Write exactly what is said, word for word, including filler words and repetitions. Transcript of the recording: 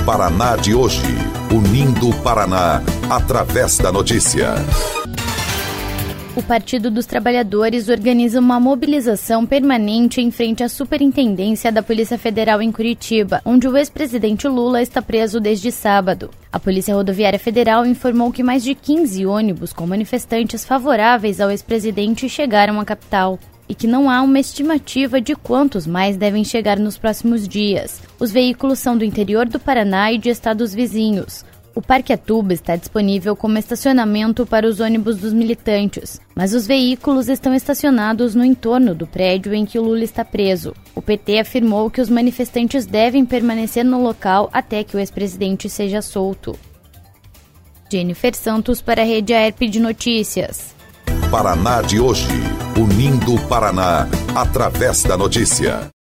Paraná de hoje, unindo o Paraná através da notícia. O Partido dos Trabalhadores organiza uma mobilização permanente em frente à Superintendência da Polícia Federal em Curitiba, onde o ex-presidente Lula está preso desde sábado. A Polícia Rodoviária Federal informou que mais de quinze ônibus com manifestantes favoráveis ao ex-presidente chegaram à capital e que não há uma estimativa de quantos mais devem chegar nos próximos dias. Os veículos são do interior do Paraná e de estados vizinhos. O Parque Atuba está disponível como estacionamento para os ônibus dos militantes, mas os veículos estão estacionados no entorno do prédio em que o Lula está preso. O P T afirmou que os manifestantes devem permanecer no local até que o ex-presidente seja solto. Jennifer Santos para a Rede A E R P de Notícias. Paraná de hoje, unindo o Paraná através da notícia.